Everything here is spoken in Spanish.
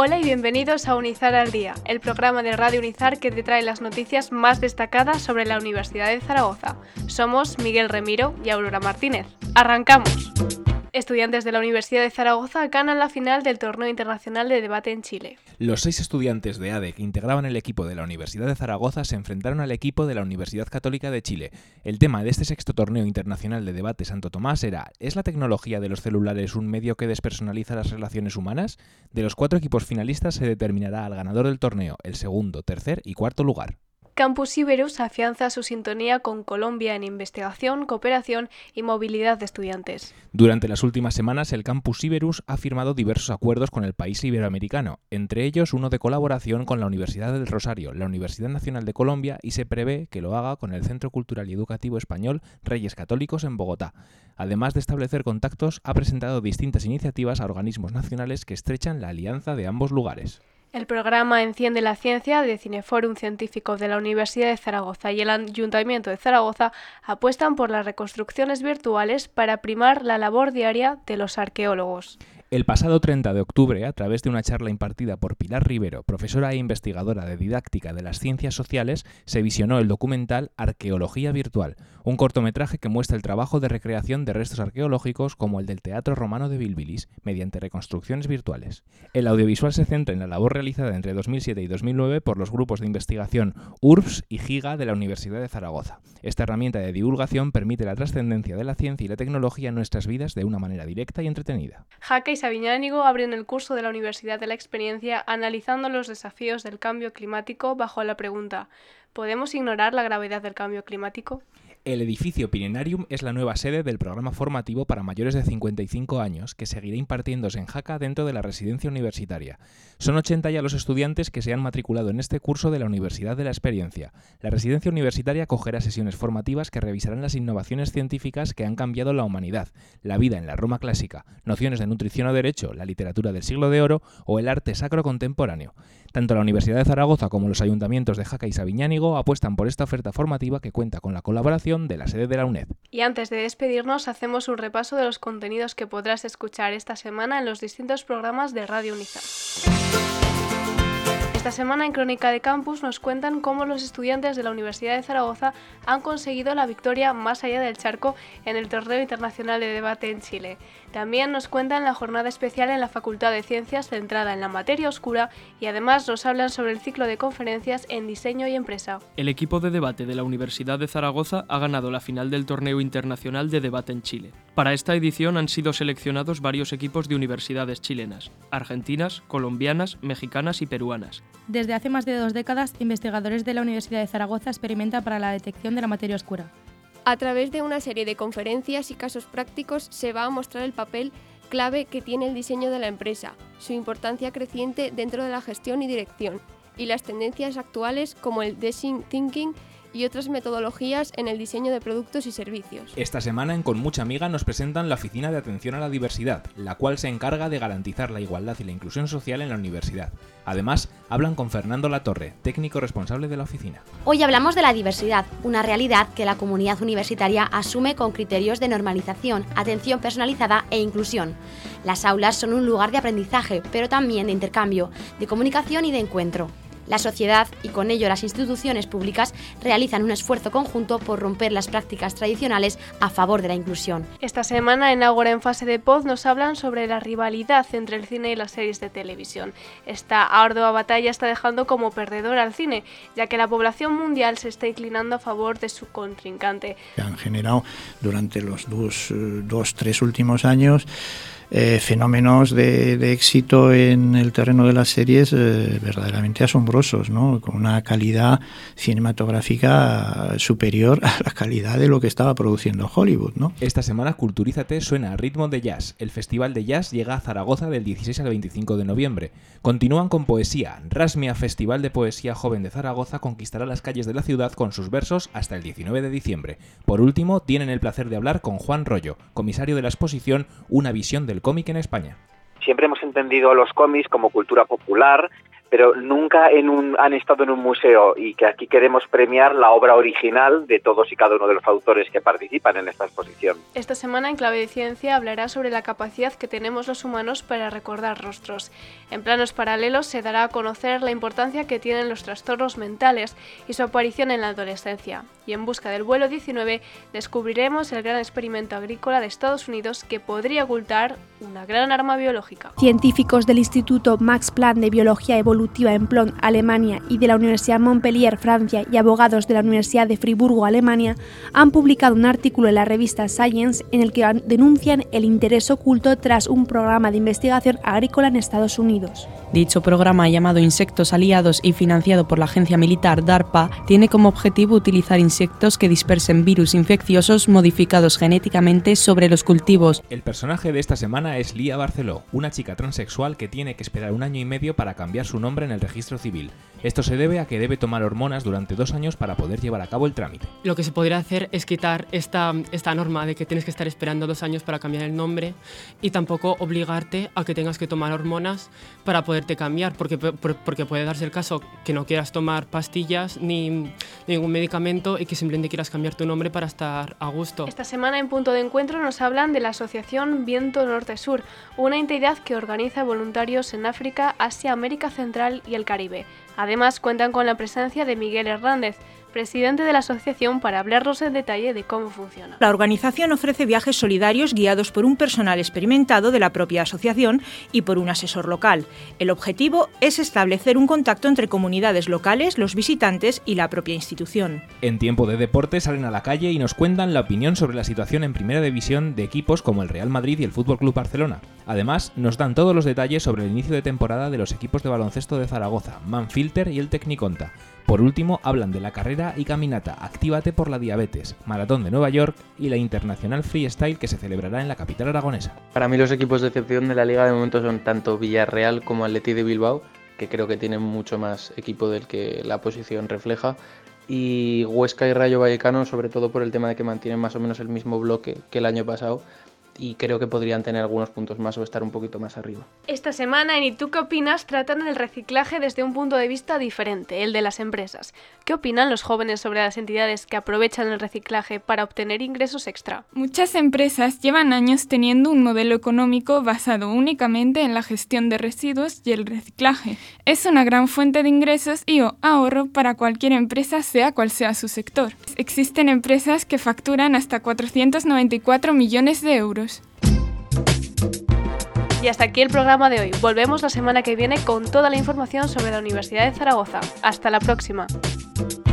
Hola y bienvenidos a Unizar al Día, el programa de Radio Unizar que te trae las noticias más destacadas sobre la Universidad de Zaragoza. Somos Miguel Remiro y Aurora Martínez. ¡Arrancamos! Estudiantes de la Universidad de Zaragoza ganan la final del Torneo Internacional de Debate en Chile. Los 6 estudiantes de ADE que integraban el equipo de la Universidad de Zaragoza se enfrentaron al equipo de la Universidad Católica de Chile. El tema de este sexto Torneo Internacional de Debate Santo Tomás era ¿es la tecnología de los celulares un medio que despersonaliza las relaciones humanas? De los 4 equipos finalistas se determinará al ganador del torneo, el segundo, tercer y cuarto lugar. Campus Iberus afianza su sintonía con Colombia en investigación, cooperación y movilidad de estudiantes. Durante las últimas semanas, el Campus Iberus ha firmado diversos acuerdos con el país iberoamericano, entre ellos uno de colaboración con la Universidad del Rosario, la Universidad Nacional de Colombia y se prevé que lo haga con el Centro Cultural y Educativo Español Reyes Católicos en Bogotá. Además de establecer contactos, ha presentado distintas iniciativas a organismos nacionales que estrechan la alianza de ambos lugares. El programa Enciende la Ciencia de Cineforum Científico de la Universidad de Zaragoza y el Ayuntamiento de Zaragoza apuestan por las reconstrucciones virtuales para primar la labor diaria de los arqueólogos. El pasado 30 de octubre, a través de una charla impartida por Pilar Rivero, profesora e investigadora de didáctica de las ciencias sociales, se visionó el documental Arqueología Virtual, un cortometraje que muestra el trabajo de recreación de restos arqueológicos como el del Teatro Romano de Bilbilis, mediante reconstrucciones virtuales. El audiovisual se centra en la labor realizada entre 2007 y 2009 por los grupos de investigación URBS y GIGA de la Universidad de Zaragoza. Esta herramienta de divulgación permite la trascendencia de la ciencia y la tecnología en nuestras vidas de una manera directa y entretenida. Jaca y Sabiñánigo abren el curso de la Universidad de la Experiencia analizando los desafíos del cambio climático bajo la pregunta ¿podemos ignorar la gravedad del cambio climático? El edificio Pirenarium es la nueva sede del programa formativo para mayores de 55 años que seguirá impartiéndose en Jaca dentro de la residencia universitaria. Son 80 ya los estudiantes que se han matriculado en este curso de la Universidad de la Experiencia. La residencia universitaria acogerá sesiones formativas que revisarán las innovaciones científicas que han cambiado la humanidad, la vida en la Roma clásica, nociones de nutrición o derecho, la literatura del siglo de oro o el arte sacro contemporáneo. Tanto la Universidad de Zaragoza como los ayuntamientos de Jaca y Sabiñánigo apuestan por esta oferta formativa que cuenta con la colaboración de la sede de la UNED. Y antes de despedirnos, hacemos un repaso de los contenidos que podrás escuchar esta semana en los distintos programas de Radio Unizar. Esta semana en Crónica de Campus nos cuentan cómo los estudiantes de la Universidad de Zaragoza han conseguido la victoria más allá del charco en el Torneo Internacional de Debate en Chile. También nos cuentan la jornada especial en la Facultad de Ciencias centrada en la materia oscura y además nos hablan sobre el ciclo de conferencias en diseño y empresa. El equipo de debate de la Universidad de Zaragoza ha ganado la final del Torneo Internacional de Debate en Chile. Para esta edición han sido seleccionados varios equipos de universidades chilenas, argentinas, colombianas, mexicanas y peruanas. Desde hace más de 2 décadas, investigadores de la Universidad de Zaragoza experimentan para la detección de la materia oscura. A través de una serie de conferencias y casos prácticos se va a mostrar el papel clave que tiene el diseño de la empresa, su importancia creciente dentro de la gestión y dirección, y las tendencias actuales como el design thinking y otras metodologías en el diseño de productos y servicios. Esta semana en Con Mucha Amiga nos presentan la Oficina de Atención a la Diversidad, la cual se encarga de garantizar la igualdad y la inclusión social en la universidad. Además, hablan con Fernando Latorre, técnico responsable de la oficina. Hoy hablamos de la diversidad, una realidad que la comunidad universitaria asume con criterios de normalización, atención personalizada e inclusión. Las aulas son un lugar de aprendizaje, pero también de intercambio, de comunicación y de encuentro. La sociedad, y con ello las instituciones públicas, realizan un esfuerzo conjunto por romper las prácticas tradicionales a favor de la inclusión. Esta semana en Ágora en Fase de Pod nos hablan sobre la rivalidad entre el cine y las series de televisión. Esta ardua batalla está dejando como perdedor al cine, ya que la población mundial se está inclinando a favor de su contrincante. Han generado durante los 2-3 últimos años fenómenos de éxito en el terreno de las series verdaderamente asombrosos, ¿no? Con una calidad cinematográfica superior a la calidad de lo que estaba produciendo Hollywood, ¿no? Esta semana Culturízate suena a ritmo de jazz. El Festival de Jazz llega a Zaragoza del 16 al 25 de noviembre. Continúan con poesía. Rasmia, Festival de Poesía Joven de Zaragoza, conquistará las calles de la ciudad con sus versos hasta el 19 de diciembre. Por último, tienen el placer de hablar con Juan Rollo, comisario de la exposición Una visión del cómic en España. Siempre hemos entendido los cómics como cultura popular, pero nunca han estado en un museo, y que aquí queremos premiar la obra original de todos y cada uno de los autores que participan en esta exposición. Esta semana en Clave de Ciencia hablará sobre la capacidad que tenemos los humanos para recordar rostros. En planos paralelos se dará a conocer la importancia que tienen los trastornos mentales y su aparición en la adolescencia. Y en busca del vuelo 19 descubriremos el gran experimento agrícola de Estados Unidos que podría ocultar una gran arma biológica. Científicos del Instituto Max Planck de Biología Evolutiva en Plön, Alemania, y de la Universidad Montpellier, Francia, y abogados de la Universidad de Friburgo, Alemania, han publicado un artículo en la revista Science en el que denuncian el interés oculto tras un programa de investigación agrícola en Estados Unidos. Dicho programa, llamado Insectos Aliados y financiado por la agencia militar DARPA, tiene como objetivo utilizar insectos que dispersen virus infecciosos modificados genéticamente sobre los cultivos. El personaje de esta semana es Lía Barceló, una chica transexual que tiene que esperar 1 año y medio para cambiar su nombre en el registro civil. Esto se debe a que debe tomar hormonas durante 2 años para poder llevar a cabo el trámite. Lo que se podría hacer es quitar esta norma de que tienes que estar esperando 2 años para cambiar el nombre, y tampoco obligarte a que tengas que tomar hormonas para poderte cambiar, porque puede darse el caso que no quieras tomar pastillas ni ningún medicamento y que simplemente quieras cambiar tu nombre para estar a gusto. Esta semana en Punto de Encuentro nos hablan de la asociación Viento Norte-Sur, una entidad que organiza voluntarios en África, Asia, América Central y el Caribe. Además, cuentan con la presencia de Miguel Hernández, presidente de la asociación, para hablarnos en detalle de cómo funciona. La organización ofrece viajes solidarios guiados por un personal experimentado de la propia asociación y por un asesor local. El objetivo es establecer un contacto entre comunidades locales, los visitantes y la propia institución. En tiempo de deporte salen a la calle y nos cuentan la opinión sobre la situación en Primera División de equipos como el Real Madrid y el FC Barcelona. Además, nos dan todos los detalles sobre el inicio de temporada de los equipos de baloncesto de Zaragoza, Manfilter y el Tecniconta. Por último, hablan de la carrera y caminata Actívate por la Diabetes, Maratón de Nueva York y la Internacional Freestyle que se celebrará en la capital aragonesa. Para mí los equipos de excepción de la liga de momento son tanto Villarreal como Athletic de Bilbao, que creo que tienen mucho más equipo del que la posición refleja, y Huesca y Rayo Vallecano, sobre todo por el tema de que mantienen más o menos el mismo bloque que el año pasado, y creo que podrían tener algunos puntos más o estar un poquito más arriba. Esta semana en ¿Y tú qué opinas? Tratan el reciclaje desde un punto de vista diferente, el de las empresas. ¿Qué opinan los jóvenes sobre las entidades que aprovechan el reciclaje para obtener ingresos extra? Muchas empresas llevan años teniendo un modelo económico basado únicamente en la gestión de residuos y el reciclaje. Es una gran fuente de ingresos y ahorro para cualquier empresa, sea cual sea su sector. Existen empresas que facturan hasta 494 millones de euros. Y hasta aquí el programa de hoy. Volvemos la semana que viene con toda la información sobre la Universidad de Zaragoza. Hasta la próxima.